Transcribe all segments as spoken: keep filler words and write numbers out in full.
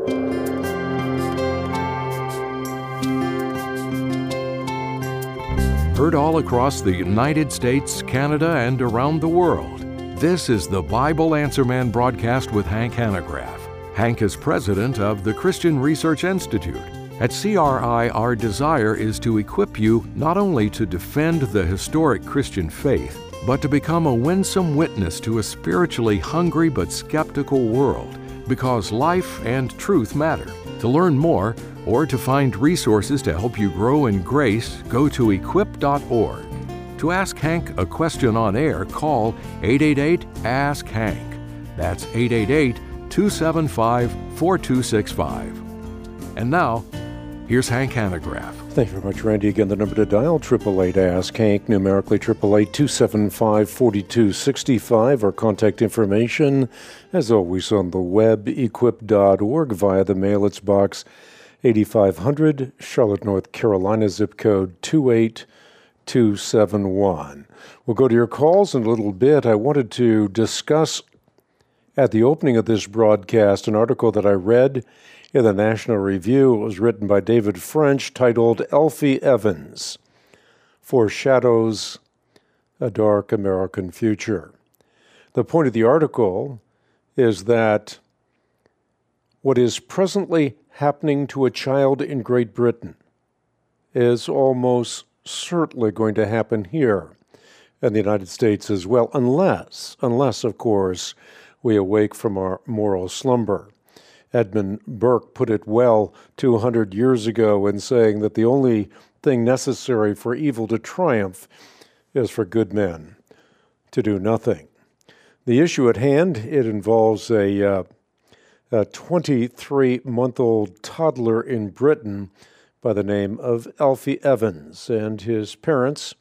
Heard all across the United States, Canada, and around the world, this is the Bible Answer Man broadcast with Hank Hanegraaff. Hank is president of the Christian Research Institute. At C R I, our desire is to equip you not only to defend the historic Christian faith, but to become a winsome witness to a spiritually hungry but skeptical world, because life and truth matter. To learn more, or to find resources to help you grow in grace, go to equip dot org. To ask Hank a question on air, call eight eight eight, ask Hank. That's eight eight eight, two seven five, four two six five. And now, here's Hank Hanegraaff. Thank you very much, Randy. Again, the number to dial, eight eight eight, ask Hank, numerically eight eight eight, two seven five, four two six five. Our contact information, as always, on the web, equip dot org, via the mail. It's box eighty-five hundred, Charlotte, North Carolina, zip code two eight two seven one. We'll go to your calls in a little bit. I wanted to discuss at the opening of this broadcast an article that I read in the National Review. It was written by David French, titled Elfie Evans Foreshadows a Dark American Future. The point of the article is that what is presently happening to a child in Great Britain is almost certainly going to happen here in the United States as well, unless, unless, of course, we awake from our moral slumber. Edmund Burke put it well two hundred years ago in saying that the only thing necessary for evil to triumph is for good men to do nothing. The issue at hand, it involves a uh, a twenty-three-month-old toddler in Britain by the name of Elfie Evans and his parents,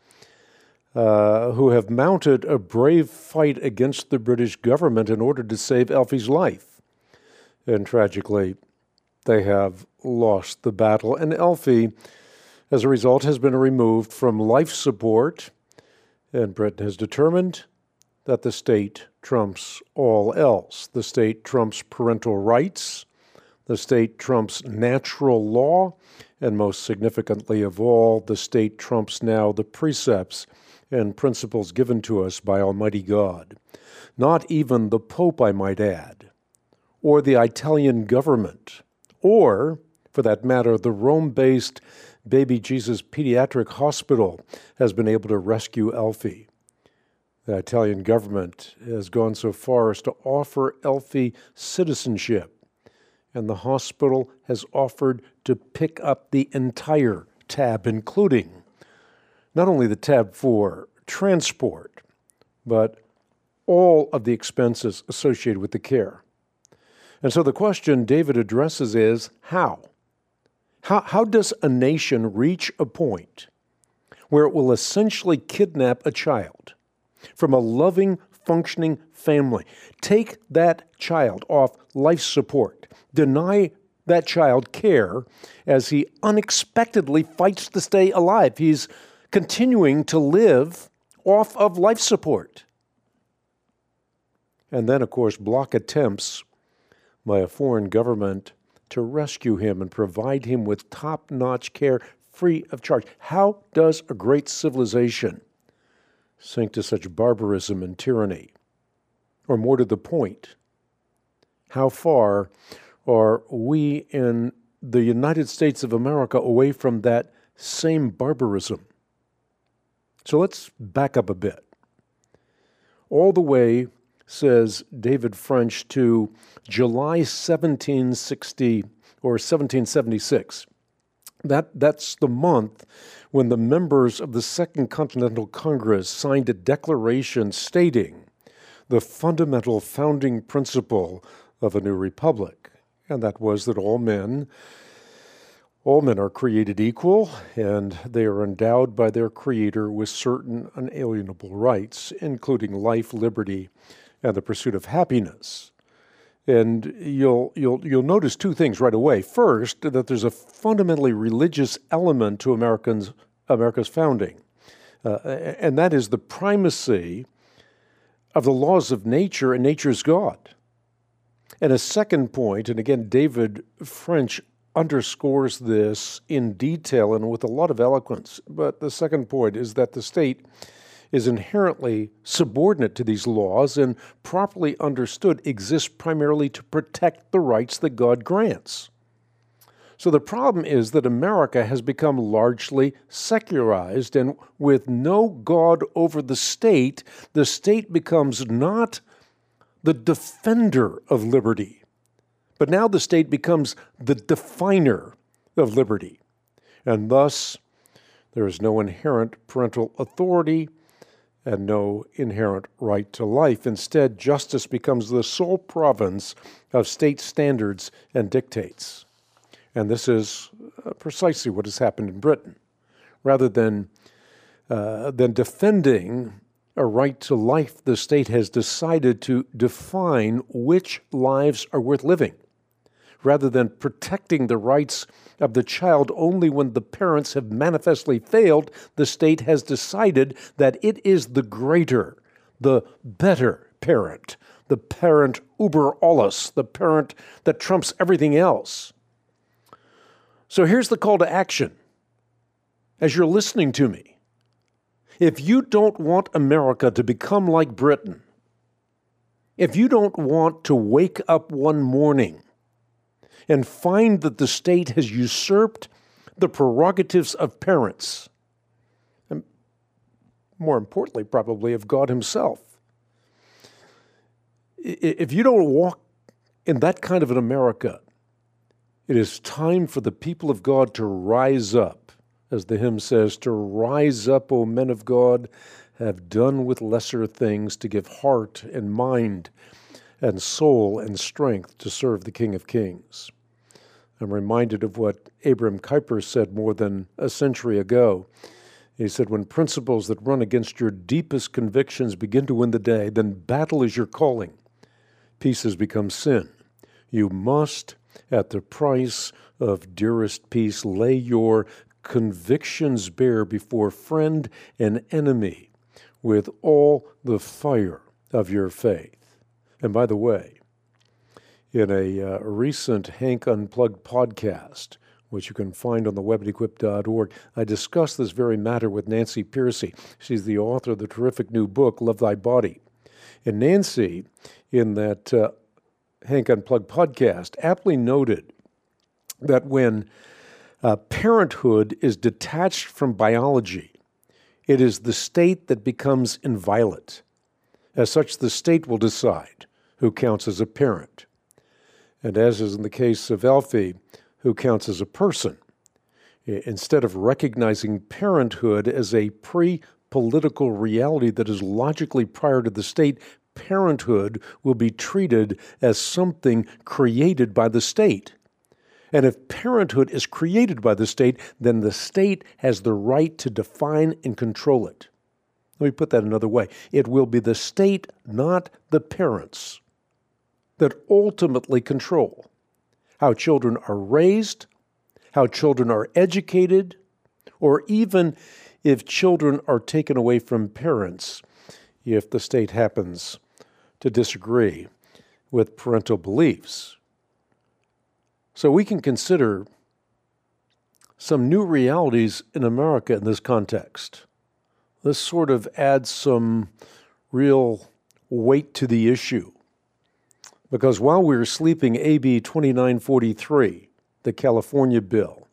uh, who have mounted a brave fight against the British government in order to save Elfie's life. And tragically, they have lost the battle. And Elfie, as a result, has been removed from life support, and Britain has determined that the state trumps all else. The state trumps parental rights, the state trumps natural law, and most significantly of all, the state trumps now the precepts and principles given to us by Almighty God. Not even the Pope, I might add, or the Italian government, or, for that matter, the Rome-based Baby Jesus Pediatric Hospital has been able to rescue Elfie. The Italian government has gone so far as to offer Elfie citizenship, and the hospital has offered to pick up the entire tab, including not only the tab for transport, but all of the expenses associated with the care. And so the question David addresses is, how? How, how does a nation reach a point where it will essentially kidnap a child from a loving, functioning family, take that child off life support, deny that child care as he unexpectedly fights to stay alive? He's continuing to live off of life support. And then, of course, block attempts by a foreign government to rescue him and provide him with top-notch care free of charge. How does a great civilization sink to such barbarism and tyranny? Or more to the point, how far are we in the United States of America away from that same barbarism? So let's back up a bit. All the way, says David French, to July seventeen sixty or seventeen seventy-six. That, that's the month when the members of the Second Continental Congress signed a declaration stating the fundamental founding principle of a new republic, and that was that all men, all men are created equal, and they are endowed by their Creator with certain unalienable rights, including life, liberty, and the pursuit of happiness. And you'll you'll you'll notice two things right away. First, that there's a fundamentally religious element to Americans America's founding, uh, and that is the primacy of the laws of nature and nature's God. And a second point, and again, David French underscores this in detail and with a lot of eloquence, but the second point is that the state is inherently subordinate to these laws and, properly understood, exists primarily to protect the rights that God grants. So the problem is that America has become largely secularized, and with no God over the state, the state becomes not the defender of liberty, but now the state becomes the definer of liberty. And thus, there is no inherent parental authority and no inherent right to life. Instead, justice becomes the sole province of state standards and dictates. And this is precisely what has happened in Britain. Rather than, uh, than defending a right to life, the state has decided to define which lives are worth living. Rather than protecting the rights of the child only when the parents have manifestly failed, the state has decided that it is the greater, the better parent, the parent uber alles, the parent that trumps everything else. So here's the call to action. As you're listening to me, if you don't want America to become like Britain, if you don't want to wake up one morning and find that the state has usurped the prerogatives of parents, and more importantly, probably of God himself, if you don't walk in that kind of an America, it is time for the people of God to rise up, as the hymn says, to rise up, O men of God, have done with lesser things, to give heart and mind and soul and strength to serve the King of Kings. I'm reminded of what Abraham Kuyper said more than a century ago. He said, when principles that run against your deepest convictions begin to win the day, then battle is your calling. Peace has become sin. You must, at the price of dearest peace, lay your convictions bare before friend and enemy with all the fire of your faith. And by the way, in a uh, recent Hank Unplugged podcast, which you can find on the web at equip dot org, I discussed this very matter with Nancy Pearcey. She's the author of the terrific new book, Love Thy Body. And Nancy, in that uh, Hank Unplugged podcast, aptly noted that when uh, parenthood is detached from biology, it is the state that becomes inviolate. As such, the state will decide who counts as a parent. And as is in the case of Alfie, who counts as a person. Instead of recognizing parenthood as a pre-political reality that is logically prior to the state, parenthood will be treated as something created by the state. And if parenthood is created by the state, then the state has the right to define and control it. Let me put that another way. It will be the state, not the parents, that ultimately control how children are raised, how children are educated, or even if children are taken away from parents, if the state happens to disagree with parental beliefs. So we can consider some new realities in America in this context. This sort of adds some real weight to the issue. Because while we were sleeping, A B twenty-nine forty-three, the California bill,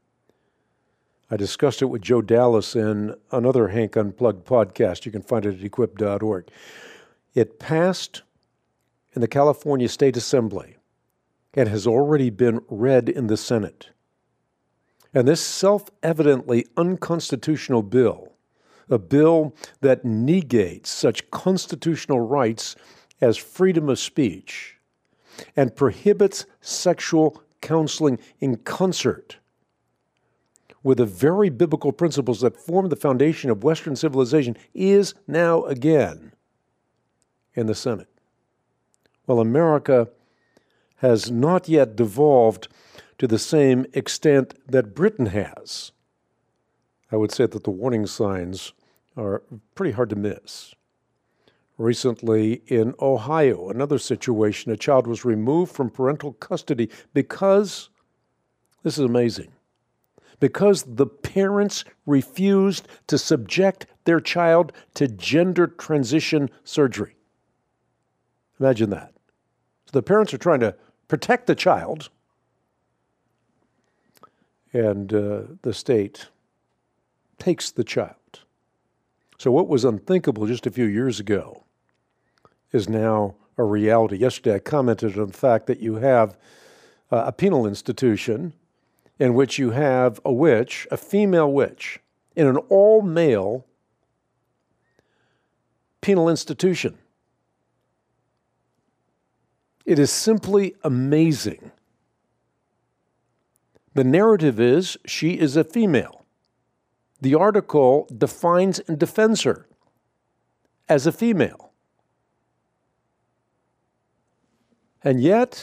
I discussed it with Joe Dallas in another Hank Unplugged podcast. You can find it at equip dot org. It passed in the California State Assembly and has already been read in the Senate. And this self-evidently unconstitutional bill, a bill that negates such constitutional rights as freedom of speech and prohibits sexual counseling in concert with the very biblical principles that form the foundation of Western civilization, is now again in the Senate. Well, America has not yet devolved to the same extent that Britain has. I would say that the warning signs are pretty hard to miss. Recently in Ohio, another situation, a child was removed from parental custody because, this is amazing, because the parents refused to subject their child to gender transition surgery. Imagine that. So the parents are trying to protect the child, and uh, the state takes the child. So what was unthinkable just a few years ago is now a reality. Yesterday I commented on the fact that you have uh, a penal institution in which you have a witch, a female witch, in an all-male penal institution. It is simply amazing. The narrative is she is a female. The article defines and defends her as a female. And yet,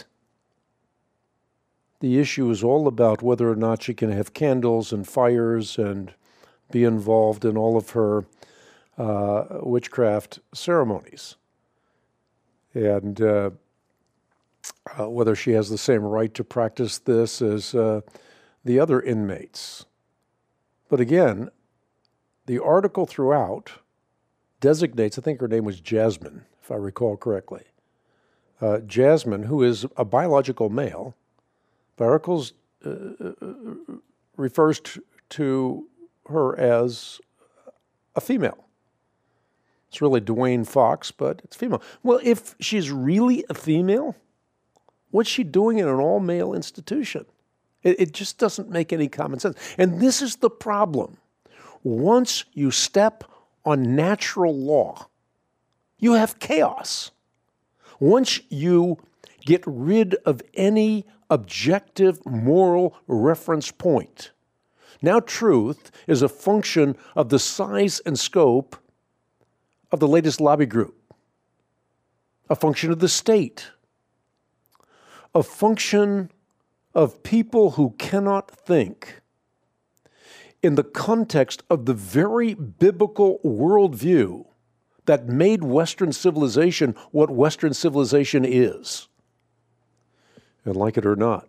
the issue is all about whether or not she can have candles and fires and be involved in all of her uh, witchcraft ceremonies. And uh, uh, whether she has the same right to practice this as uh, the other inmates. But again, the article throughout designates, I think her name was Jasmine, if I recall correctly. Uh, Jasmine, who is a biological male, the article uh, refers to, to her as a female. It's really Dwayne Fox, but it's female. Well, if she's really a female, what's she doing in an all-male institution? It, it just doesn't make any common sense. And this is the problem. Once you step on natural law, you have chaos. Once you get rid of any objective moral reference point, now truth is a function of the size and scope of the latest lobby group, a function of the state, a function of people who cannot think in the context of the very biblical worldview that made Western civilization what Western civilization is. And like it or not,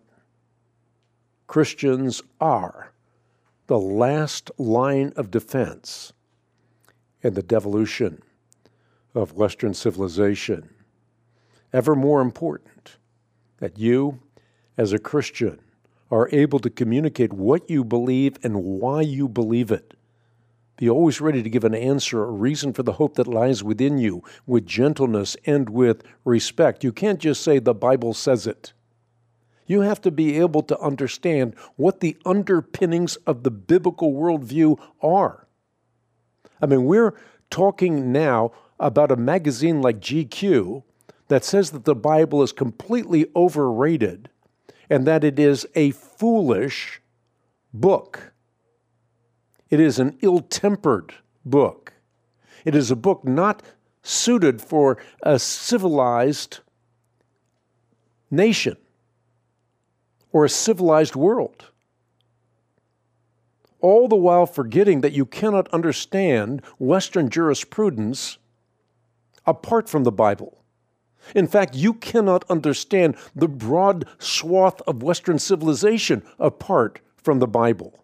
Christians are the last line of defense in the devolution of Western civilization. Ever more important that you, as a Christian, are able to communicate what you believe and why you believe it. Be always ready to give an answer, a reason for the hope that lies within you, with gentleness and with respect. You can't just say the Bible says it. You have to be able to understand what the underpinnings of the biblical worldview are. I mean, we're talking now about a magazine like G Q that says that the Bible is completely overrated and that it is a foolish book. It is an ill-tempered book. It is a book not suited for a civilized nation or a civilized world. All the while forgetting that you cannot understand Western jurisprudence apart from the Bible. In fact, you cannot understand the broad swath of Western civilization apart from the Bible.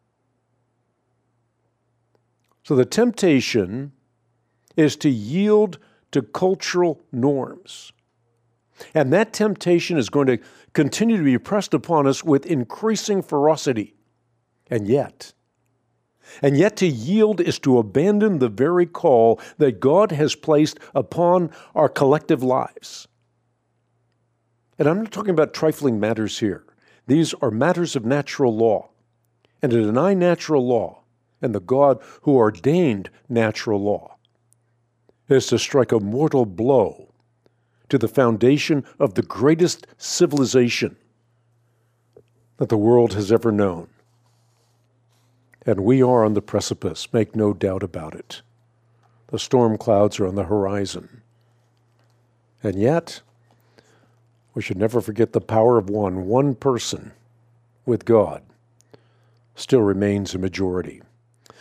So the temptation is to yield to cultural norms. And that temptation is going to continue to be pressed upon us with increasing ferocity. And yet, and yet to yield is to abandon the very call that God has placed upon our collective lives. And I'm not talking about trifling matters here. These are matters of natural law. And to deny natural law and the God who ordained natural law is to strike a mortal blow to the foundation of the greatest civilization that the world has ever known. And we are on the precipice, make no doubt about it. The storm clouds are on the horizon. And yet, we should never forget the power of one. One person with God still remains a majority.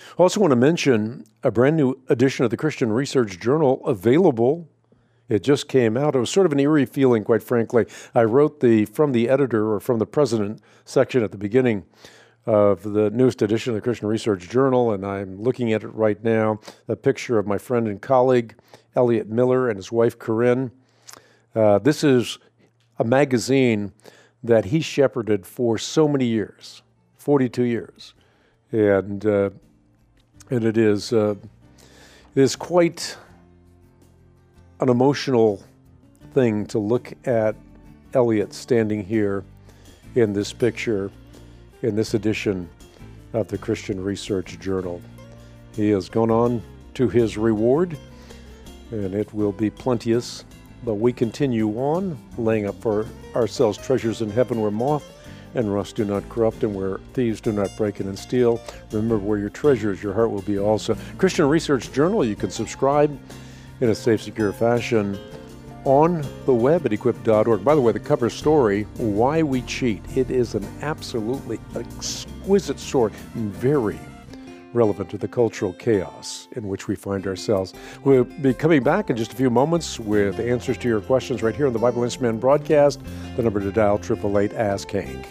I also want to mention a brand new edition of the Christian Research Journal available. It just came out. It was sort of an eerie feeling, quite frankly. I wrote the from the editor or from the president section at the beginning of the newest edition of the Christian Research Journal, and I'm looking at it right now, a picture of my friend and colleague, Elliot Miller, and his wife, Corinne. Uh, this is a magazine that he shepherded for so many years, forty-two years. And uh, and it is uh, it is quite an emotional thing to look at Elliot standing here in this picture in this edition of the Christian Research Journal. He has gone on to his reward, and it will be plenteous, but we continue on, laying up for ourselves treasures in heaven where moth and rust do not corrupt, and where thieves do not break in and steal. Remember, where your treasure is, your heart will be also. Christian Research Journal, you can subscribe in a safe, secure fashion on the web at equip dot org. By the way, the cover story, Why We Cheat. It is an absolutely exquisite story and very relevant to the cultural chaos in which we find ourselves. We'll be coming back in just a few moments with answers to your questions right here on the Bible Answer Man broadcast. The number to dial, eight eight eight, ask Hank.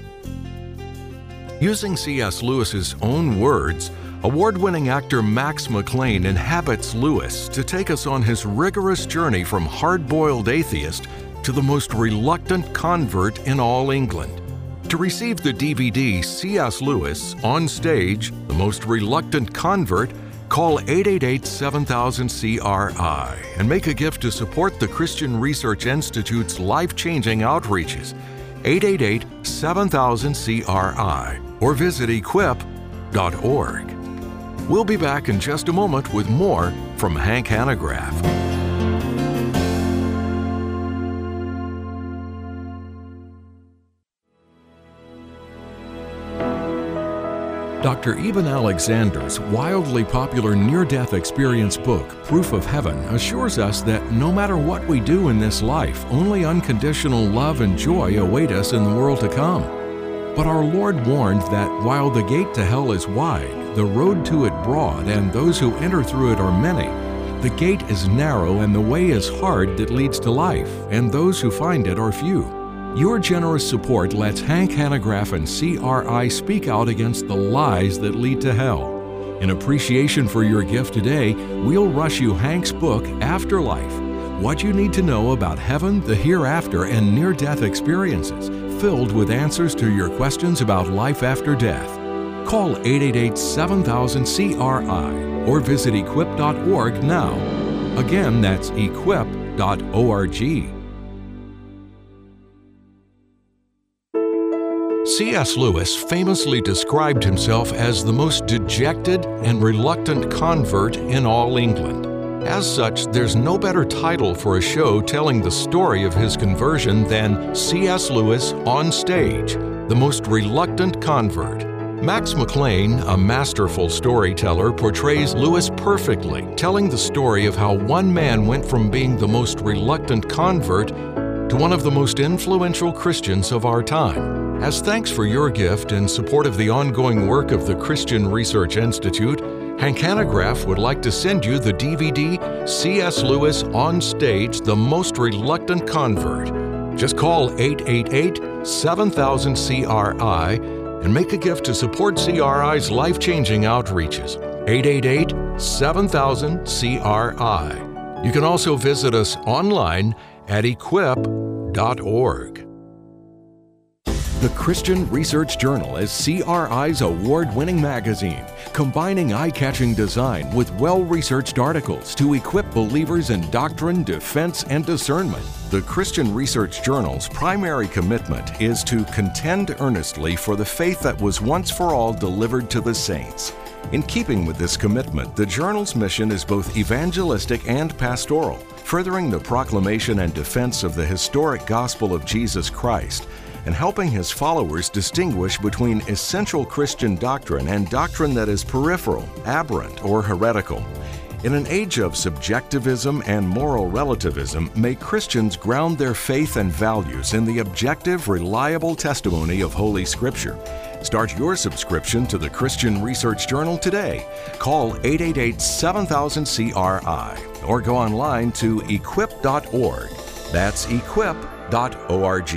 Using C S Lewis's own words, award-winning actor Max McLean inhabits Lewis to take us on his rigorous journey from hard-boiled atheist to the most reluctant convert in all England. To receive the D V D C S Lewis On Stage, The Most Reluctant Convert, call eight eight eight, seven thousand, C R I and make a gift to support the Christian Research Institute's life-changing outreaches. eight eight eight, seven thousand, C R I or visit equip dot org. We'll be back in just a moment with more from Hank Hanegraaff. Doctor Eben Alexander's wildly popular near-death experience book, Proof of Heaven, assures us that no matter what we do in this life, only unconditional love and joy await us in the world to come. But our Lord warned that while the gate to hell is wide, the road to it broad, and those who enter through it are many, the gate is narrow and the way is hard that leads to life, and those who find it are few. Your generous support lets Hank Hanegraaff and C R I speak out against the lies that lead to hell. In appreciation for your gift today, we'll rush you Hank's book, Afterlife, What You Need to Know About Heaven, the Hereafter, and Near-Death Experiences, filled with answers to your questions about life after death. Call eight eight eight, seven thousand, C R I or visit equip dot org now. Again, that's equip dot org. C S Lewis famously described himself as the most dejected and reluctant convert in all England. As such, there's no better title for a show telling the story of his conversion than C S Lewis On Stage, The Most Reluctant Convert. Max McLean, a masterful storyteller, portrays Lewis perfectly, telling the story of how one man went from being the most reluctant convert to one of the most influential Christians of our time. As thanks for your gift and support of the ongoing work of the Christian Research Institute, Hank Hanegraaff would like to send you the D V D C S Lewis On Stage, The Most Reluctant Convert. Just call eight eight eight, seven thousand, C R I and make a gift to support C R I's life-changing outreaches. eight eight eight, seven thousand, C R I. You can also visit us online at equip dot org. The Christian Research Journal is C R I's award-winning magazine, combining eye-catching design with well-researched articles to equip believers in doctrine, defense, and discernment. The Christian Research Journal's primary commitment is to contend earnestly for the faith that was once for all delivered to the saints. In keeping with this commitment, the journal's mission is both evangelistic and pastoral, furthering the proclamation and defense of the historic gospel of Jesus Christ, and helping his followers distinguish between essential Christian doctrine and doctrine that is peripheral, aberrant, or heretical. In an age of subjectivism and moral relativism, may Christians ground their faith and values in the objective, reliable testimony of Holy Scripture. Start your subscription to the Christian Research Journal today. Call eight eight eight, seven thousand, C R I or go online to equip dot org. That's equip dot org.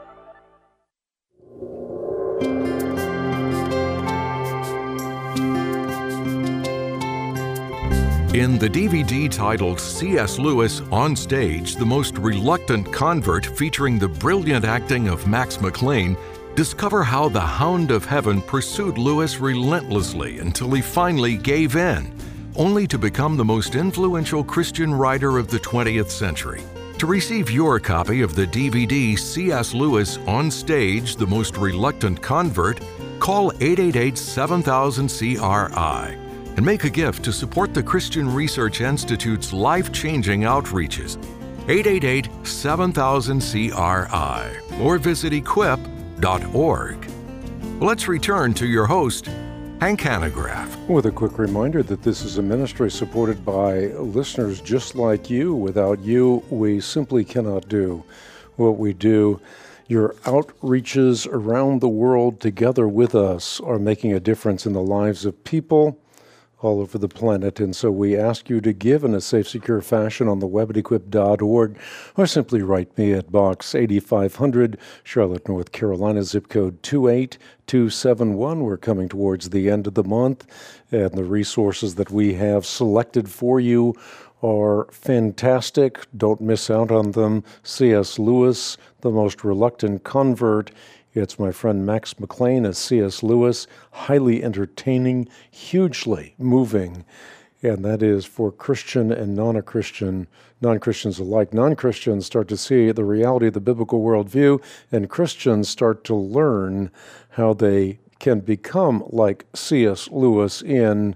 In the D V D titled C S. Lewis On Stage, The Most Reluctant Convert, featuring the brilliant acting of Max McLean, discover how the Hound of Heaven pursued Lewis relentlessly until he finally gave in, only to become the most influential Christian writer of the twentieth century. To receive your copy of the D V D C S. Lewis On Stage, The Most Reluctant Convert, call eight eight eight, seven thousand, C R I and make a gift to support the Christian Research Institute's life-changing outreaches. eight eight eight, seven thousand, C R I or visit equip dot org. Let's return to your host, Hank Hanegraaff. With a quick reminder that this is a ministry supported by listeners just like you. Without you, we simply cannot do what we do. Your outreaches around the world together with us are making a difference in the lives of people all over the planet, and so we ask you to give in a safe, secure fashion on the web at equip dot org, or simply write me at Box eighty-five hundred, Charlotte, North Carolina, zip code two eight two seven one. We're coming towards the end of the month, and the resources that we have selected for you are fantastic. Don't miss out on them. C S. Lewis, The Most Reluctant Convert. It's my friend Max McLean as C S. Lewis, highly entertaining, hugely moving, and that is for Christian and non-Christian, non-Christians alike. Non-Christians start to see the reality of the biblical worldview, and Christians start to learn how they can become like C S. Lewis in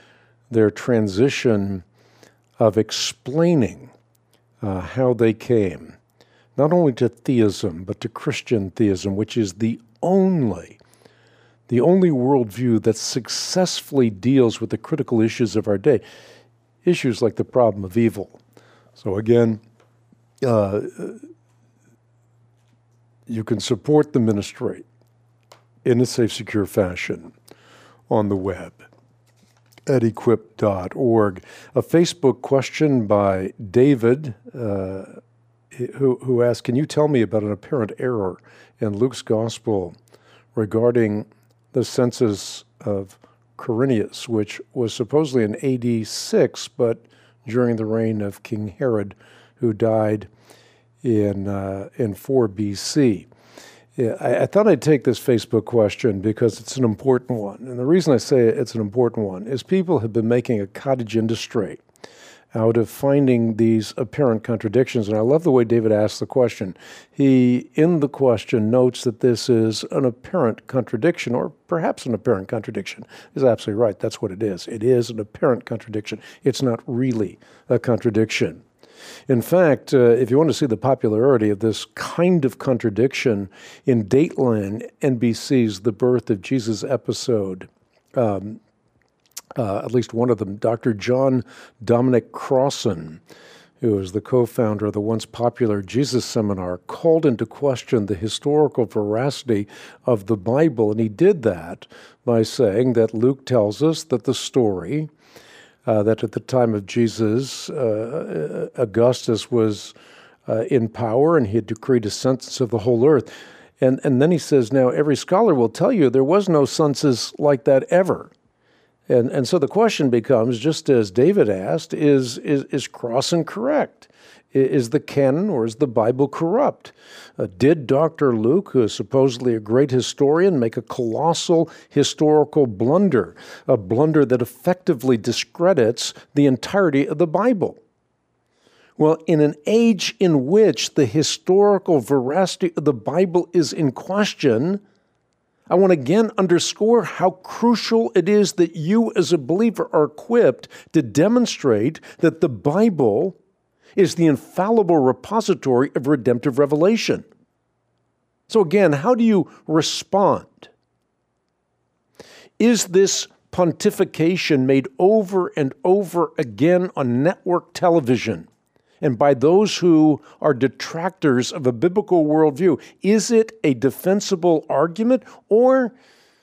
their transition of explaining uh, how they came not only to theism, but to Christian theism, which is the only, the only worldview that successfully deals with the critical issues of our day, issues like the problem of evil. So again, uh, you can support the ministry in a safe, secure fashion on the web at equip dot org. A Facebook question by David, uh, Who, who asked, can you tell me about an apparent error in Luke's gospel regarding the census of Quirinius, which was supposedly in A D six, but during the reign of King Herod, who died in uh, in four B C? Yeah, I, I thought I'd take this Facebook question because it's an important one. And the reason I say it's an important one is people have been making a cottage industry out of finding these apparent contradictions. And I love the way David asked the question. He, in the question, notes that this is an apparent contradiction, or perhaps an apparent contradiction. He's absolutely right. That's what it is. It is an apparent contradiction. It's not really a contradiction. In fact, uh, if you want to see the popularity of this kind of contradiction, in Dateline, N B C's The Birth of Jesus episode, um, Uh, at least one of them, Doctor John Dominic Crossan, who is the co-founder of the once popular Jesus Seminar, called into question the historical veracity of the Bible. And he did that by saying that Luke tells us that the story, uh, that at the time of Jesus, uh, Augustus was uh, in power and he had decreed a census of the whole earth. And, and then he says, now every scholar will tell you there was no census like that ever. And and so the question becomes, just as David asked, is is, is Crossan correct? Is the canon or is the Bible corrupt? Uh, did Doctor Luke, who is supposedly a great historian, make a colossal historical blunder, a blunder that effectively discredits the entirety of the Bible? Well, in an age in which the historical veracity of the Bible is in question, I want to again underscore how crucial it is that you as a believer are equipped to demonstrate that the Bible is the infallible repository of redemptive revelation. So again, how do you respond? Is this pontification made over and over again on network television and by those who are detractors of a biblical worldview, is it a defensible argument, or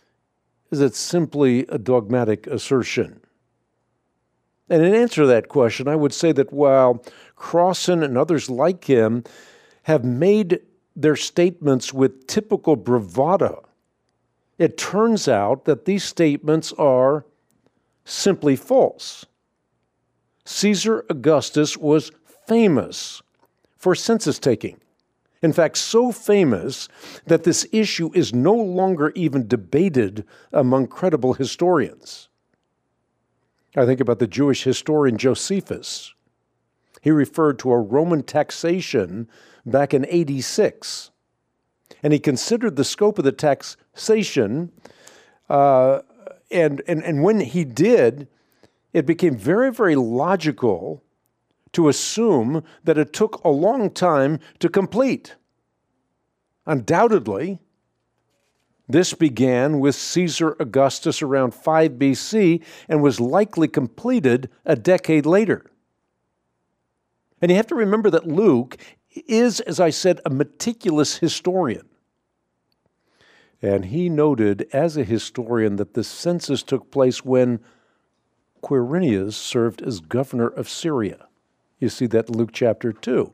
is it simply a dogmatic assertion? And in answer to that question, I would say that while Crossan and others like him have made their statements with typical bravado, it turns out that these statements are simply false. Caesar Augustus was famous for census taking. In fact, so famous that this issue is no longer even debated among credible historians. I think about the Jewish historian Josephus. He referred to a Roman taxation back in eighty-six, and he considered the scope of the taxation, uh, and, and, and when he did, it became very, very logical to assume that it took a long time to complete. Undoubtedly, this began with Caesar Augustus around five B C and was likely completed a decade later. And you have to remember that Luke is, as I said, a meticulous historian. And he noted as a historian that the census took place when Quirinius served as governor of Syria. You see that in Luke chapter two.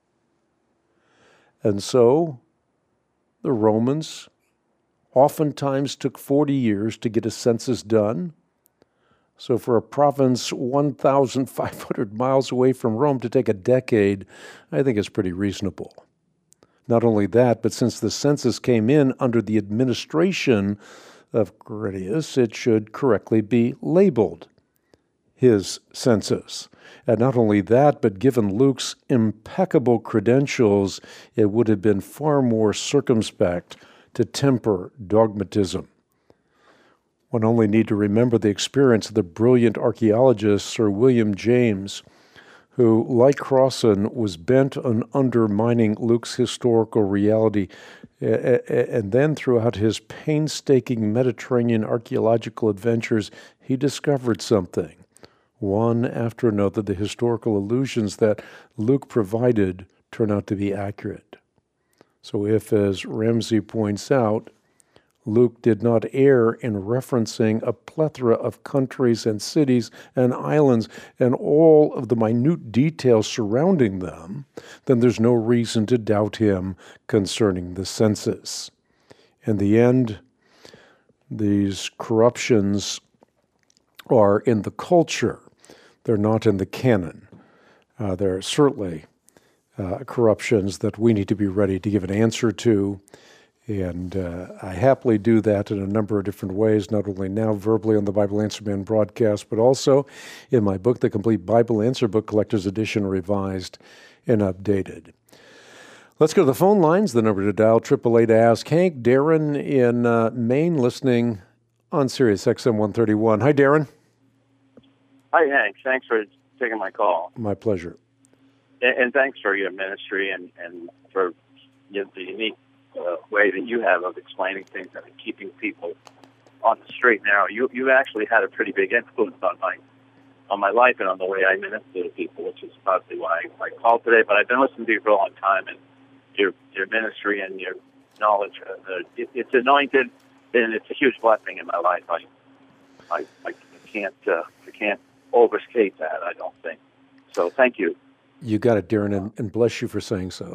And so the Romans oftentimes took forty years to get a census done. So for a province one thousand five hundred miles away from Rome to take a decade, I think is pretty reasonable. Not only that, but since the census came in under the administration of Quirinius, it should correctly be labeled his census. And not only that, but given Luke's impeccable credentials, it would have been far more circumspect to temper dogmatism. One only need to remember the experience of the brilliant archaeologist Sir William James, who, like Crossan, was bent on undermining Luke's historical reality. And then throughout his painstaking Mediterranean archaeological adventures, he discovered something. One after another, the historical allusions that Luke provided turn out to be accurate. So if, as Ramsey points out, Luke did not err in referencing a plethora of countries and cities and islands and all of the minute details surrounding them, then there's no reason to doubt him concerning the census. In the end, these corruptions are in the culture. They're not in the canon. Uh, there are certainly uh, corruptions that we need to be ready to give an answer to. And uh, I happily do that in a number of different ways, not only now verbally on the Bible Answer Man broadcast, but also in my book, The Complete Bible Answer Book Collector's Edition, revised and updated. Let's go to the phone lines. The number to dial, eight eight eight, ask Hank. Darren in uh, Maine, listening on Sirius X M one thirty-one. Hi, Darren. Hi, Hank. Thanks for taking my call. My pleasure. And, and thanks for your ministry and, and for you know, the unique uh, way that you have of explaining things and keeping people on the straight and narrow. You you actually had a pretty big influence on my on my life and on the way I minister to people, which is partly why I, I called today. But I've been listening to you for a long time, and your your ministry and your knowledge, uh, it, it's anointed, and it's a huge blessing in my life. I I, I can't uh, I can't overstate that, I don't think. So thank you. You got it, Darren, and, and bless you for saying so.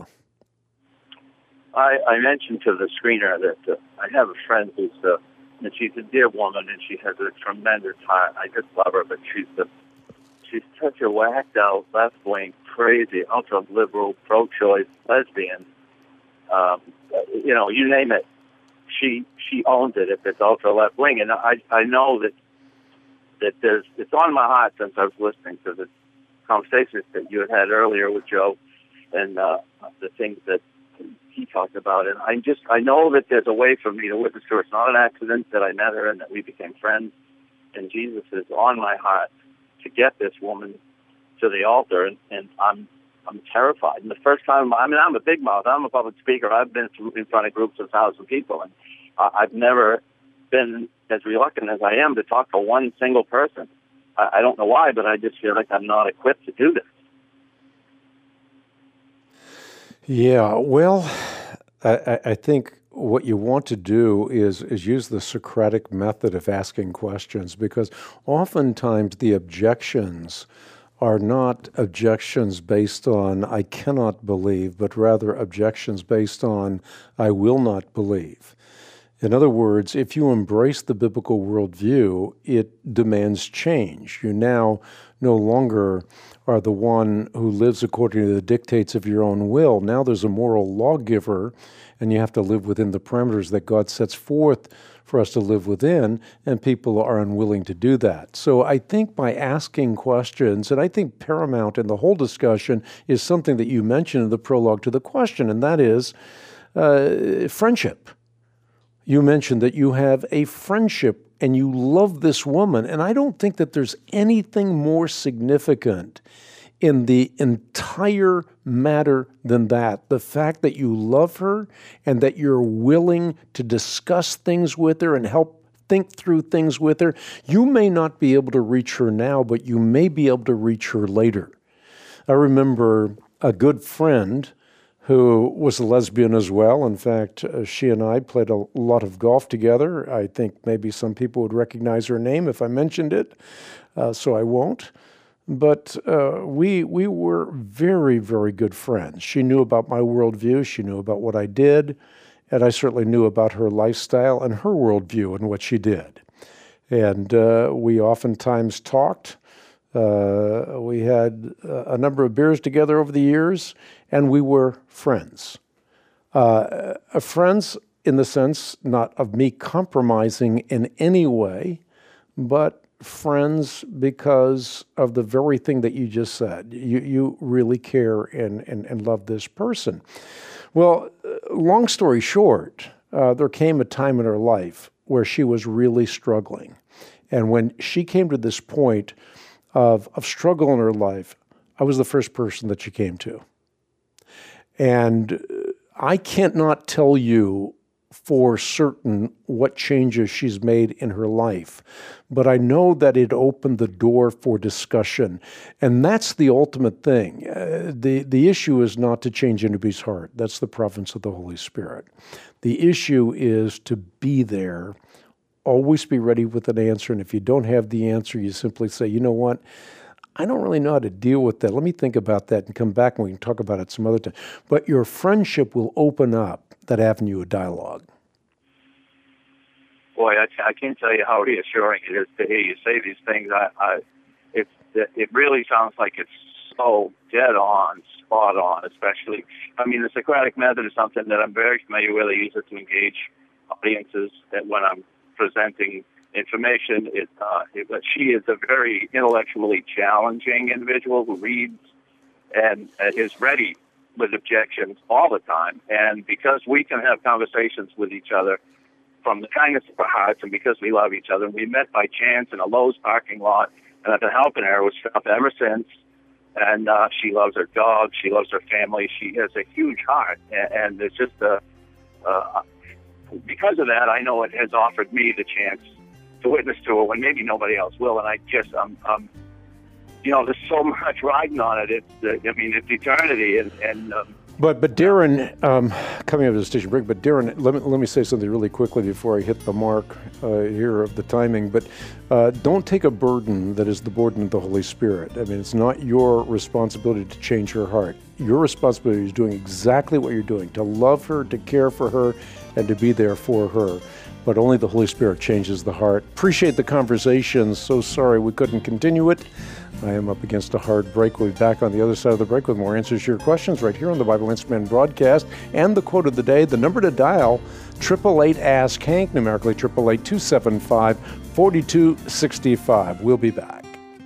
I, I mentioned to the screener that uh, I have a friend who's, uh, and she's a dear woman, and she has a tremendous heart. I just love her, but she's the, she's such a whacked out, left-wing, crazy, ultra-liberal, pro-choice lesbian. Um, you know, you name it, she she owns it if it's ultra-left-wing. And I I know that that there's, it's on my heart since I was listening to the conversations that you had had earlier with Joe and uh, the things that he talked about. And I just, I know that there's a way for me to witness to her. It's not an accident that I met her and that we became friends. And Jesus is on my heart to get this woman to the altar. And, and I'm, I'm terrified. And the first time, I mean, I'm a big mouth. I'm a public speaker. I've been in front of groups of a thousand people. And uh, I've never been as reluctant as I am to talk to one single person. I, I don't know why, but I just feel like I'm not equipped to do this. Yeah, well, I, I think what you want to do is, is use the Socratic method of asking questions, because oftentimes the objections are not objections based on I cannot believe, but rather objections based on I will not believe. In other words, if you embrace the biblical worldview, it demands change. You now no longer are the one who lives according to the dictates of your own will. Now there's a moral lawgiver, and you have to live within the parameters that God sets forth for us to live within, and people are unwilling to do that. So I think by asking questions, and I think paramount in the whole discussion is something that you mentioned in the prologue to the question, and that is uh, friendship. You mentioned that you have a friendship and you love this woman, and I don't think that there's anything more significant in the entire matter than that. The fact that you love her and that you're willing to discuss things with her and help think through things with her. You may not be able to reach her now, but you may be able to reach her later. I remember a good friend who was a lesbian as well. In fact, uh, she and I played a lot of golf together. I think maybe some people would recognize her name if I mentioned it, uh, so I won't. But uh, we we were very, very good friends. She knew about my worldview. She knew about what I did. And I certainly knew about her lifestyle and her worldview and what she did. And uh, we oftentimes talked. Uh, we had a number of beers together over the years, and we were friends. Uh, friends in the sense not of me compromising in any way, but friends because of the very thing that you just said. You you really care and, and, and love this person. Well, long story short, uh, there came a time in her life where she was really struggling. And when she came to this point of, of struggle in her life, I was the first person that she came to. And I can't not tell you for certain what changes she's made in her life, but I know that it opened the door for discussion, and that's the ultimate thing. Uh, the, the issue is not to change anybody's heart. That's the province of the Holy Spirit. The issue is to be there, always be ready with an answer, and if you don't have the answer, you simply say, you know what, I don't really know how to deal with that. Let me think about that and come back and we can talk about it some other time. But your friendship will open up that avenue of dialogue. Boy, I, I can't tell you how reassuring it is to hear you say these things. I, I, it's, it really sounds like it's so dead on, spot on, especially. I mean, the Socratic method is something that I'm very familiar with. I use it to engage audiences that when I'm presenting information. It, uh, it, but she is a very intellectually challenging individual who reads and uh, is ready with objections all the time. And because we can have conversations with each other from the kindness of our hearts and because we love each other, we met by chance in a Lowe's parking lot, and I've been helping her with stuff ever since. And uh, she loves her dog. She loves her family. She has a huge heart. And, and it's just a, uh, because of that, I know it has offered me the chance to witness to her when maybe nobody else will. And I just, um, um, you know, there's so much riding on it. It's, uh, I mean, it's eternity. And, and um, But, but Darren, um, coming up to the station break, but Darren, let me, let me say something really quickly before I hit the mark uh, here of the timing. But uh, don't take a burden that is the burden of the Holy Spirit. I mean, it's not your responsibility to change her heart. Your responsibility is doing exactly what you're doing, to love her, to care for her, and to be there for her. But only the Holy Spirit changes the heart. Appreciate the conversation. So sorry we couldn't continue it. I am up against a hard break. We'll be back on the other side of the break with more answers to your questions right here on the Bible Answer Man broadcast. And the quote of the day, the number to dial, eight eight eight, ask Hank, numerically eight eight eight, two seven five, four two six five. We'll be back.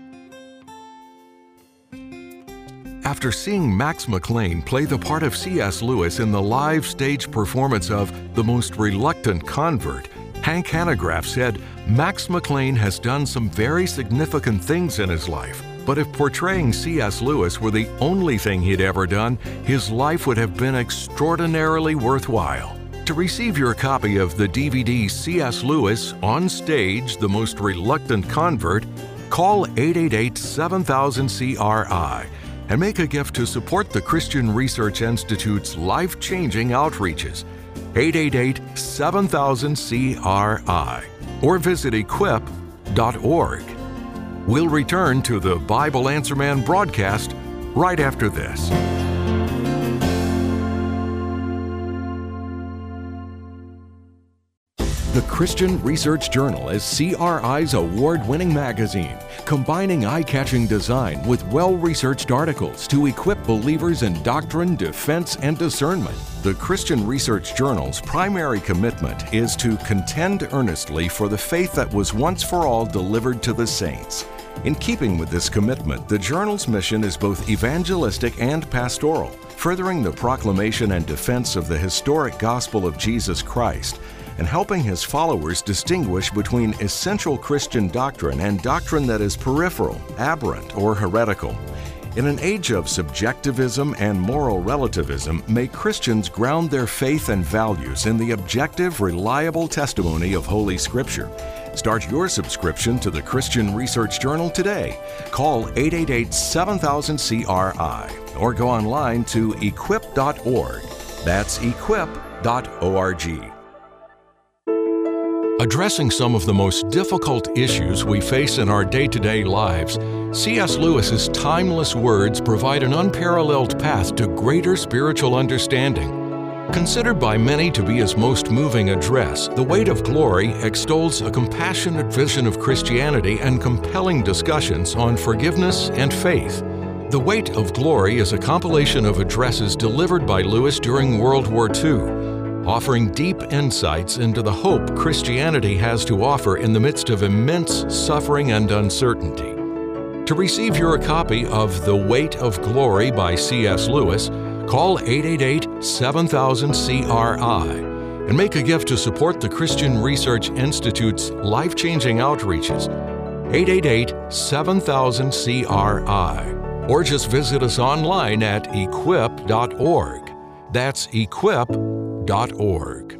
After seeing Max McLean play the part of C S Lewis in the live stage performance of The Most Reluctant Convert, Hank Hanegraaff said, Max McLean has done some very significant things in his life, but if portraying C S Lewis were the only thing he'd ever done, his life would have been extraordinarily worthwhile. To receive your copy of the D V D C S Lewis On Stage, The Most Reluctant Convert, call eight eight eight, seven thousand, C R I and make a gift to support the Christian Research Institute's life-changing outreaches. eight eight eight, seven thousand, C R I, or visit equip dot org. We'll return to the Bible Answer Man broadcast right after this. The Christian Research Journal is C R I's award-winning magazine, combining eye-catching design with well-researched articles to equip believers in doctrine, defense, and discernment. The Christian Research Journal's primary commitment is to contend earnestly for the faith that was once for all delivered to the saints. In keeping with this commitment, the journal's mission is both evangelistic and pastoral, furthering the proclamation and defense of the historic gospel of Jesus Christ, and helping his followers distinguish between essential Christian doctrine and doctrine that is peripheral, aberrant, or heretical. In an age of subjectivism and moral relativism, may Christians ground their faith and values in the objective, reliable testimony of Holy Scripture. Start your subscription to the Christian Research Journal today. Call eight eight eight, seven thousand, C R I or go online to equip dot org. That's equip dot org. Addressing some of the most difficult issues we face in our day-to-day lives, C S Lewis's timeless words provide an unparalleled path to greater spiritual understanding. Considered by many to be his most moving address, The Weight of Glory extols a compassionate vision of Christianity and compelling discussions on forgiveness and faith. The Weight of Glory is a compilation of addresses delivered by Lewis during World War Two, offering deep insights into the hope Christianity has to offer in the midst of immense suffering and uncertainty. To receive your copy of The Weight of Glory by C S Lewis, call eight eight eight, seven thousand, C R I and make a gift to support the Christian Research Institute's life-changing outreaches, eight eight eight, seven thousand, C R I, or just visit us online at equip dot org. That's equip dot org.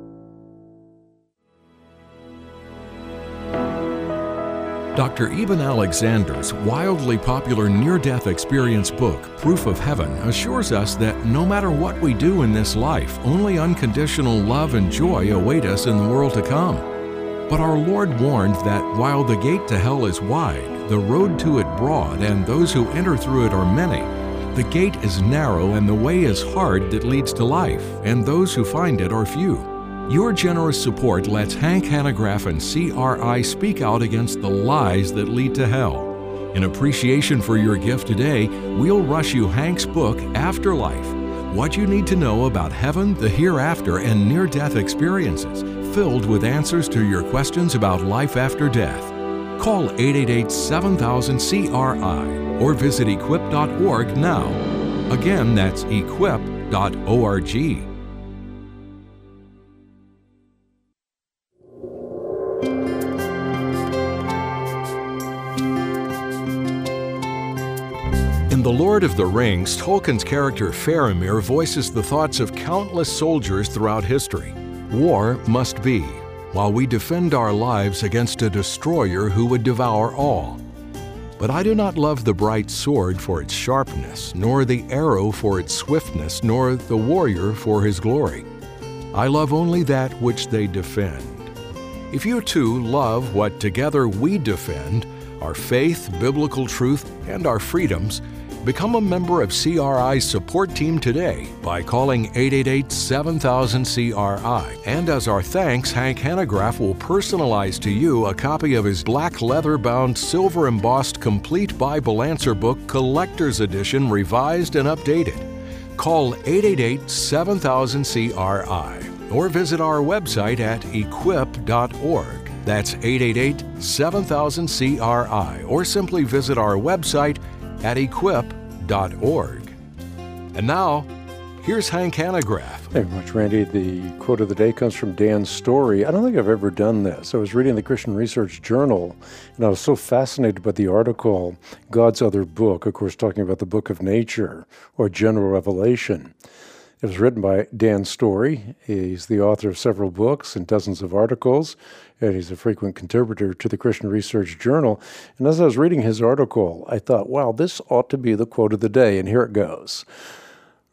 Doctor Eben Alexander's wildly popular near-death experience book, Proof of Heaven, assures us that no matter what we do in this life, only unconditional love and joy await us in the world to come. But our Lord warned that while the gate to hell is wide, the road to it broad, and those who enter through it are many, the gate is narrow and the way is hard that leads to life, and those who find it are few. Your generous support lets Hank Hanegraaff and C R I speak out against the lies that lead to hell. In appreciation for your gift today, we'll rush you Hank's book, Afterlife: What You Need to Know About Heaven, the Hereafter, and Near-Death Experiences, filled with answers to your questions about life after death. Call eight eight eight, seven thousand, C R I or visit equip dot org now. Again, that's equip dot org. In The Lord of the Rings, Tolkien's character Faramir voices the thoughts of countless soldiers throughout history. War must be, while we defend our lives against a destroyer who would devour all. But I do not love the bright sword for its sharpness, nor the arrow for its swiftness, nor the warrior for his glory. I love only that which they defend. If you too love what together we defend, our faith, biblical truth, and our freedoms, become a member of C R I's support team today by calling eight eight eight, seven thousand, C R I. And as our thanks, Hank Hanegraaff will personalize to you a copy of his black leather-bound, silver-embossed Complete Bible Answer Book Collector's Edition, revised and updated. Call eight eight eight, seven thousand, C R I or visit our website at equip dot org. That's eight eight eight, seven thousand, C R I, or simply visit our website at equip dot org. And now, here's Hank Hanegraaff. Thank you very much, Randy. The quote of the day comes from Dan Story. I don't think I've ever done this. I was reading the Christian Research Journal, and I was so fascinated by the article, God's Other Book, of course, talking about the Book of Nature, or General Revelation. It was written by Dan Story. He's the author of several books and dozens of articles, and he's a frequent contributor to the Christian Research Journal. And as I was reading his article, I thought, wow, this ought to be the quote of the day, and here it goes.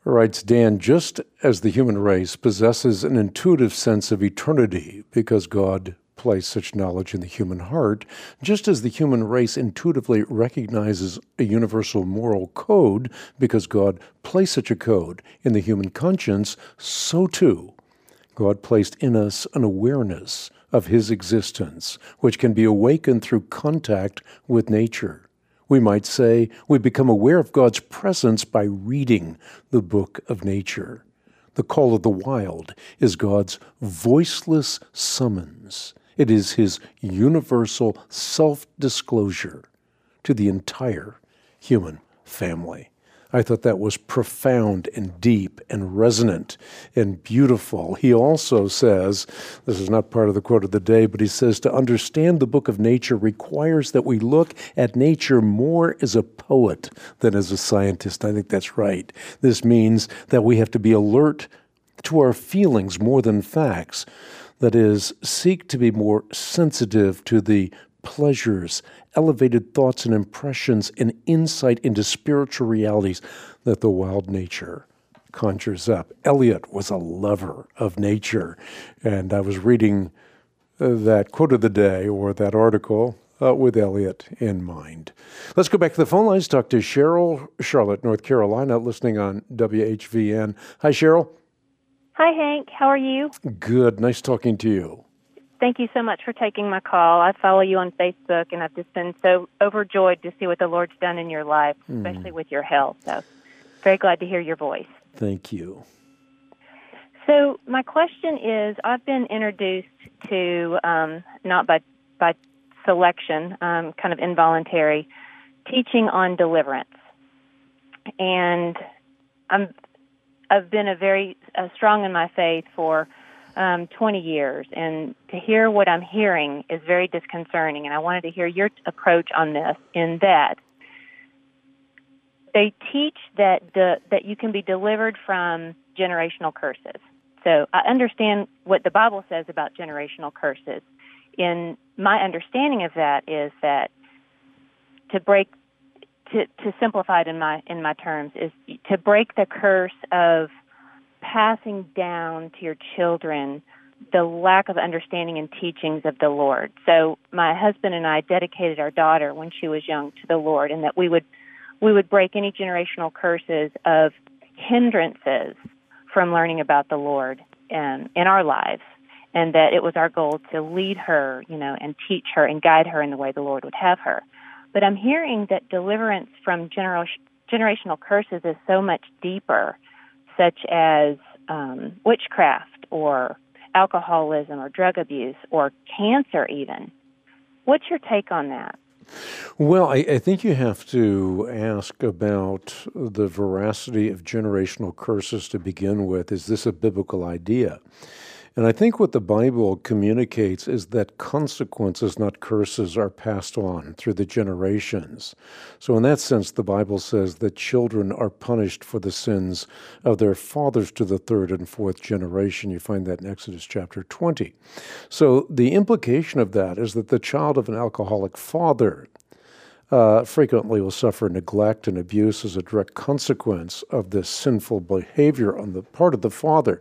Writes Dan, just as the human race possesses an intuitive sense of eternity because God placed such knowledge in the human heart, just as the human race intuitively recognizes a universal moral code because God placed such a code in the human conscience, so too God placed in us an awareness of His existence, which can be awakened through contact with nature. We might say we become aware of God's presence by reading the book of nature. The call of the wild is God's voiceless summons. It is His universal self-disclosure to the entire human family. I thought that was profound and deep and resonant and beautiful. He also says, this is not part of the quote of the day, but he says, to understand the book of nature requires that we look at nature more as a poet than as a scientist. I think that's right. This means that we have to be alert to our feelings more than facts. That is, seek to be more sensitive to the pleasures, elevated thoughts and impressions, and insight into spiritual realities that the wild nature conjures up. Eliot was a lover of nature, and I was reading uh, that quote of the day, or that article, uh, with Eliot in mind. Let's go back to the phone lines, talk to Cheryl, Charlotte, North Carolina, listening on W H V N. Hi, Cheryl. Hi, Hank. How are you? Good. Nice talking to you. Thank you so much for taking my call. I follow you on Facebook, and I've just been so overjoyed to see what the Lord's done in your life, especially mm. with your health. So very glad to hear your voice. Thank you. So my question is, I've been introduced to, um, not by, by selection, um, kind of involuntary, teaching on deliverance. And I'm I've been a very uh, strong in my faith for um, twenty years, and to hear what I'm hearing is very disconcerting, and I wanted to hear your approach on this, in that they teach that the, that you can be delivered from generational curses. So I understand what the Bible says about generational curses. In my understanding of that is that to break To, to simplify it in my in my terms, is to break the curse of passing down to your children the lack of understanding and teachings of the Lord. So my husband and I dedicated our daughter when she was young to the Lord, and that we would we would break any generational curses of hindrances from learning about the Lord um, in our lives, and that it was our goal to lead her, you know, and teach her and guide her in the way the Lord would have her. But I'm hearing that deliverance from gener- generational curses is so much deeper, such as um, witchcraft or alcoholism or drug abuse or cancer even. What's your take on that? Well, I, I think you have to ask about the veracity of generational curses to begin with. Is this a biblical idea? And I think what the Bible communicates is that consequences, not curses, are passed on through the generations. So in that sense, the Bible says that children are punished for the sins of their fathers to the third and fourth generation. You find that in Exodus chapter twenty. So the implication of that is that the child of an alcoholic father uh, frequently will suffer neglect and abuse as a direct consequence of this sinful behavior on the part of the father.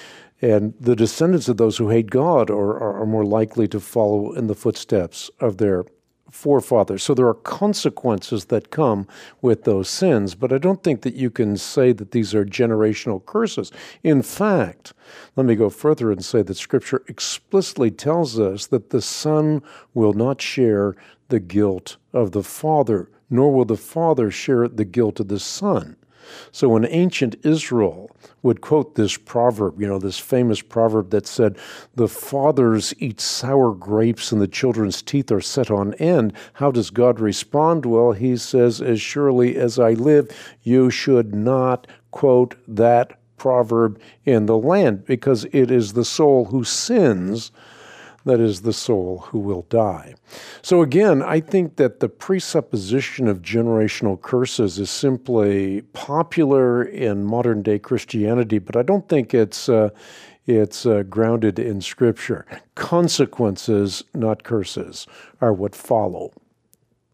And the descendants of those who hate God are, are, are more likely to follow in the footsteps of their forefathers. So there are consequences that come with those sins, but I don't think that you can say that these are generational curses. In fact, let me go further and say that Scripture explicitly tells us that the son will not share the guilt of the father, nor will the father share the guilt of the son. So when ancient Israel would quote this proverb, you know, this famous proverb that said, the fathers eat sour grapes and the children's teeth are set on end, how does God respond? Well, he says, as surely as I live, you should not quote that proverb in the land, because it is the soul who sins that is the soul who will die. So again, I think that the presupposition of generational curses is simply popular in modern-day Christianity, but I don't think it's uh, it's uh, grounded in Scripture. Consequences, not curses, are what follow.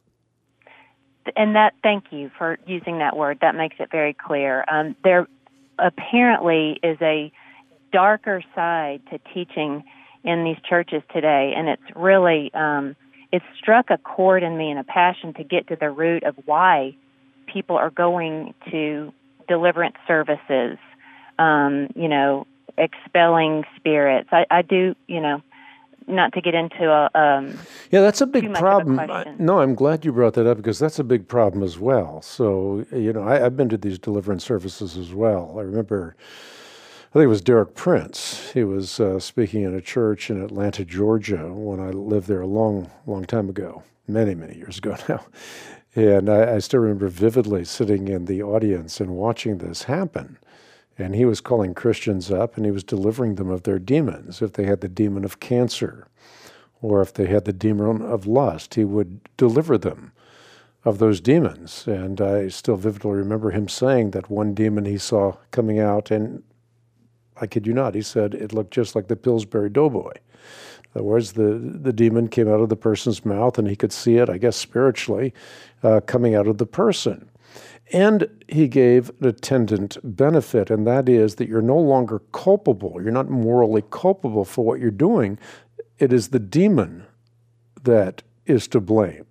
And that, thank you for using that word. That makes it very clear. Um, there, apparently is a darker side to teaching in these churches today, and it's really um, it's struck a chord in me and a passion to get to the root of why people are going to deliverance services, um, you know, expelling spirits. I, I do, you know, not to get into a um, yeah, that's a big problem. I, no, I'm glad you brought that up because that's a big problem as well. So, you know, I, I've been to these deliverance services as well. I remember, I think it was Derek Prince. He was uh, speaking in a church in Atlanta, Georgia, when I lived there a long, long time ago, many, many years ago now. And I, I still remember vividly sitting in the audience and watching this happen. And he was calling Christians up and he was delivering them of their demons. If they had the demon of cancer or if they had the demon of lust, he would deliver them of those demons. And I still vividly remember him saying that one demon he saw coming out, and I kid you not, he said it looked just like the Pillsbury Doughboy. In other words, the, the demon came out of the person's mouth and he could see it, I guess spiritually, uh, coming out of the person. And he gave an attendant benefit, and that is that you're no longer culpable. You're not morally culpable for what you're doing. It is the demon that is to blame.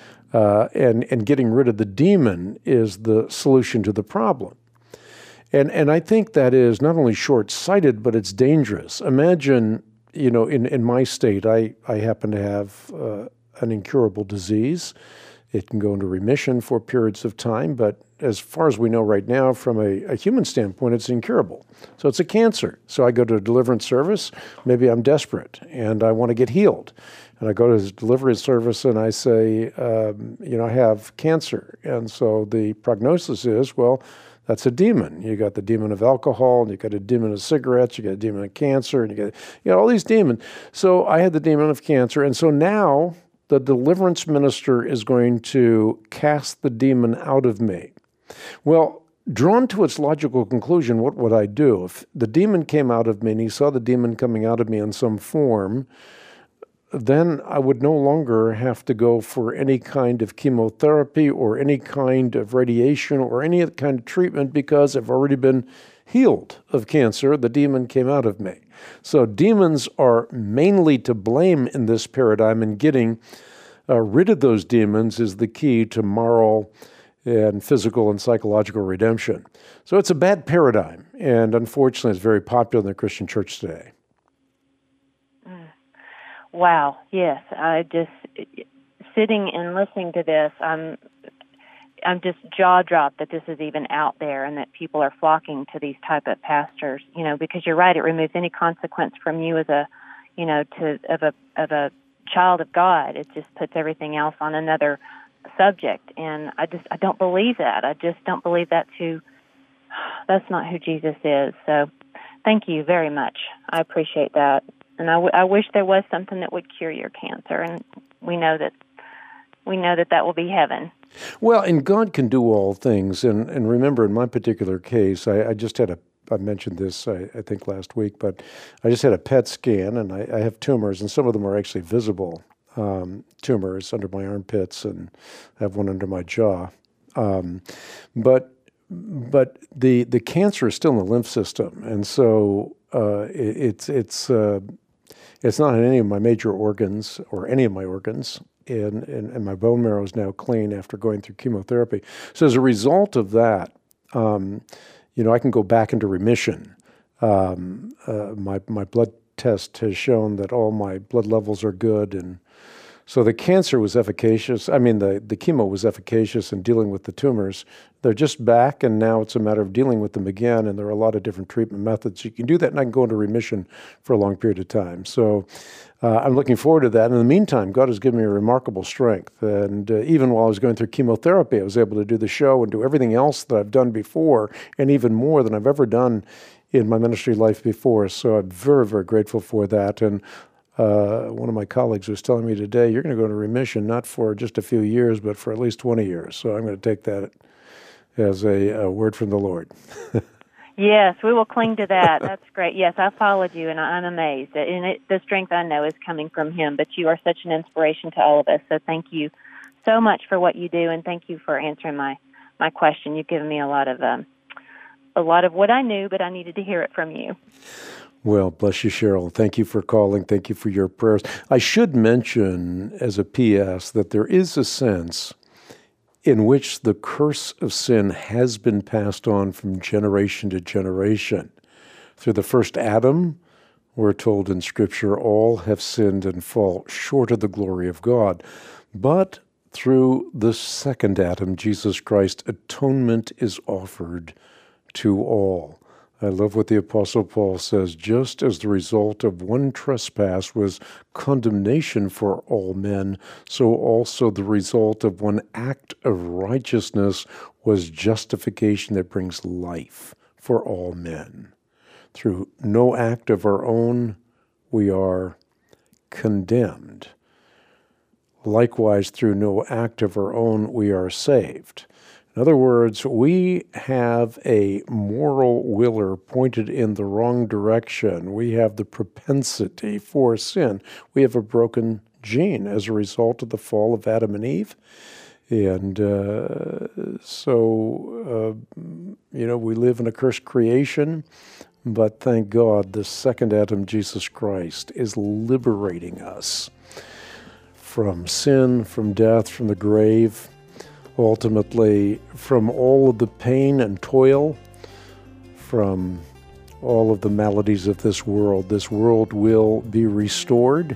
Uh, and, and getting rid of the demon is the solution to the problem. And, and I think that is not only short-sighted, but it's dangerous. Imagine, you know, in, in my state, I, I happen to have uh, an incurable disease. It can go into remission for periods of time, but as far as we know right now, from a, a human standpoint, it's incurable. So it's a cancer. So I go to a deliverance service. Maybe I'm desperate and I want to get healed. And I go to this deliverance service and I say, um, you know, I have cancer. And so the prognosis is, well, that's a demon. You got the demon of alcohol, and you got a demon of cigarettes, you got a demon of cancer, and you got, you got all these demons. So I had the demon of cancer. And so now the deliverance minister is going to cast the demon out of me. Well, drawn to its logical conclusion, what would I do? If the demon came out of me and he saw the demon coming out of me in some form, then I would no longer have to go for any kind of chemotherapy or any kind of radiation or any kind of treatment because I've already been healed of cancer. The demon came out of me. So demons are mainly to blame in this paradigm, and getting uh, rid of those demons is the key to moral and physical and psychological redemption. So it's a bad paradigm, and unfortunately it's very popular in the Christian church today. Mm. Wow, yes. I just, sitting and listening to this, I'm I'm just jaw-dropped that this is even out there and that people are flocking to these type of pastors, you know, because you're right, it removes any consequence from you as a, you know, to of a of a child of God. It just puts everything else on another subject, and I just I don't believe that. I just don't believe that's who that's not who Jesus is. So thank you very much. I appreciate that, and I, w- I wish there was something that would cure your cancer, and we know that we know that that will be heaven. Well, and God can do all things, and and remember, in my particular case, I, I just had a I mentioned this, I, I think, last week, but I just had a P E T scan, and I, I have tumors, and some of them are actually visible um, tumors under my armpits, and I have one under my jaw. Um, but but the the cancer is still in the lymph system, and so uh, it, it's it's uh, it's not in any of my major organs or any of my organs. And, and, and my bone marrow is now clean after going through chemotherapy. So as a result of that, um, you know, I can go back into remission. Um, uh, my my blood test has shown that all my blood levels are good, and so the cancer was efficacious. I mean, the, the chemo was efficacious in dealing with the tumors. They're just back, and now it's a matter of dealing with them again, and there are a lot of different treatment methods. You can do that, and I can go into remission for a long period of time. So uh, I'm looking forward to that. In the meantime, God has given me a remarkable strength, and uh, even while I was going through chemotherapy, I was able to do the show and do everything else that I've done before, and even more than I've ever done in my ministry life before. So I'm very, very grateful for that. And Uh, one of my colleagues was telling me today, you're going to go into remission not for just a few years, but for at least twenty years. So I'm going to take that as a, a word from the Lord. Yes, we will cling to that. That's great. Yes, I followed you, and I'm amazed. And it, the strength I know is coming from Him, but you are such an inspiration to all of us. So thank you so much for what you do, and thank you for answering my, my question. You've given me a lot of um, a lot of what I knew, but I needed to hear it from you. Well, bless you, Cheryl. Thank you for calling. Thank you for your prayers. I should mention as a P S that there is a sense in which the curse of sin has been passed on from generation to generation. Through the first Adam, we're told in Scripture, all have sinned and fall short of the glory of God. But through the second Adam, Jesus Christ, atonement is offered to all. I love what the Apostle Paul says, just as the result of one trespass was condemnation for all men, so also the result of one act of righteousness was justification that brings life for all men. Through no act of our own, we are condemned. Likewise, through no act of our own, we are saved. In other words, we have a moral willer pointed in the wrong direction. We have the propensity for sin. We have a broken gene as a result of the fall of Adam and Eve. And uh, so, uh, you know, we live in a cursed creation, but thank God the second Adam, Jesus Christ, is liberating us from sin, from death, from the grave, ultimately from all of the pain and toil, from all of the maladies of this world. This world will be restored.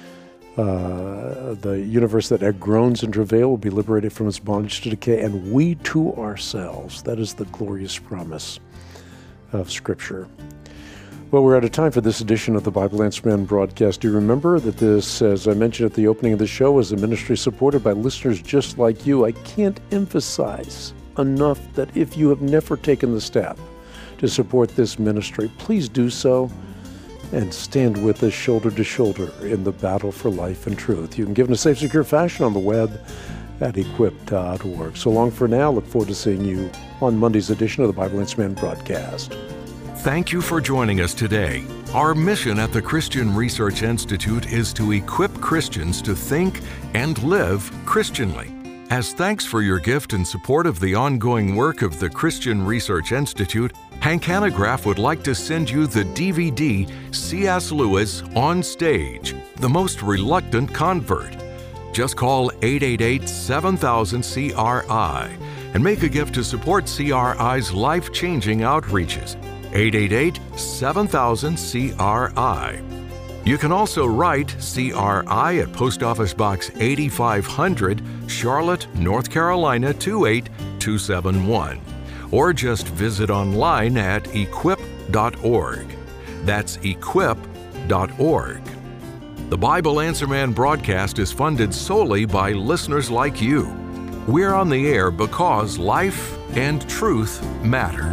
Uh, the universe that groans and travail will be liberated from its bondage to decay, and we too ourselves. That is the glorious promise of Scripture. Well, we're out of time for this edition of the Bible Answer Man broadcast. Do you remember that this, as I mentioned at the opening of the show, is a ministry supported by listeners just like you? I can't emphasize enough that if you have never taken the step to support this ministry, please do so and stand with us shoulder to shoulder in the battle for life and truth. You can give in a safe, secure fashion on the web at equip dot org. So long for now. Look forward to seeing you on Monday's edition of the Bible Answer Man broadcast. Thank you for joining us today. Our mission at the Christian Research Institute is to equip Christians to think and live Christianly. As thanks for your gift and support of the ongoing work of the Christian Research Institute, Hank Hanegraaff would like to send you the D V D C S Lewis On Stage, The Most Reluctant Convert. Just call eight eight eight, seven thousand, C R I and make a gift to support C R I's life-changing outreaches. eight eight eight, seven thousand, C R I. You can also write C R I at Post Office Box eighty-five hundred, Charlotte, North Carolina two eight two seven one. Or just visit online at equip dot org. That's equip dot org. The Bible Answer Man broadcast is funded solely by listeners like you. We're on the air because life and truth matter.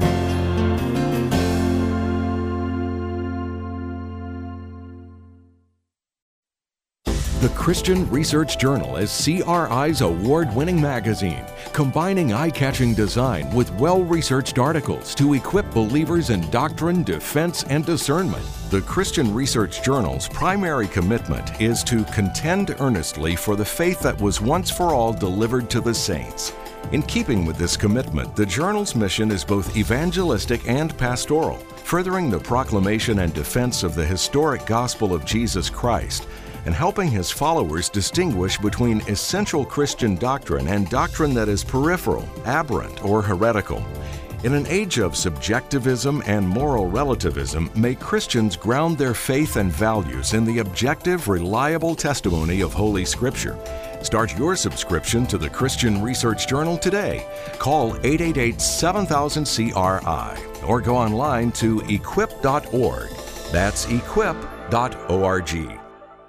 The Christian Research Journal is C R I's award-winning magazine, combining eye-catching design with well-researched articles to equip believers in doctrine, defense, and discernment. The Christian Research Journal's primary commitment is to contend earnestly for the faith that was once for all delivered to the saints. In keeping with this commitment, the journal's mission is both evangelistic and pastoral, furthering the proclamation and defense of the historic gospel of Jesus Christ, and helping his followers distinguish between essential Christian doctrine and doctrine that is peripheral, aberrant, or heretical. In an age of subjectivism and moral relativism, may Christians ground their faith and values in the objective, reliable testimony of Holy Scripture. Start your subscription to the Christian Research Journal today. Call eight eight eight, seven thousand, C R I or go online to equip dot org. That's equip dot org.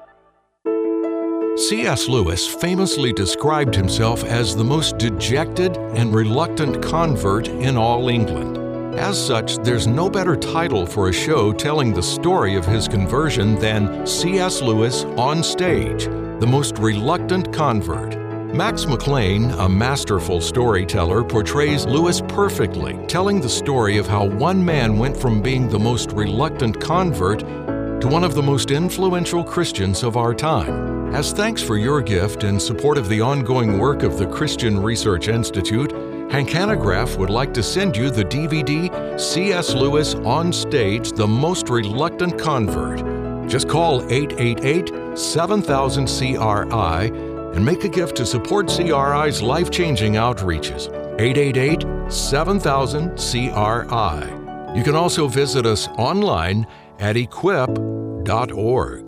C S Lewis famously described himself as the most dejected and reluctant convert in all England. As such, there's no better title for a show telling the story of his conversion than C S Lewis On Stage, The Most Reluctant Convert. Max McLean, a masterful storyteller, portrays Lewis perfectly, telling the story of how one man went from being the most reluctant convert to one of the most influential Christians of our time. As thanks for your gift and support of the ongoing work of the Christian Research Institute, Hank Hanegraaff would like to send you the D V D C S Lewis on Stage, The Most Reluctant Convert. Just call eight eight eight, seven thousand, C R I and make a gift to support C R I's life-changing outreaches. eight eight eight, seven thousand, C R I. You can also visit us online at equip dot org.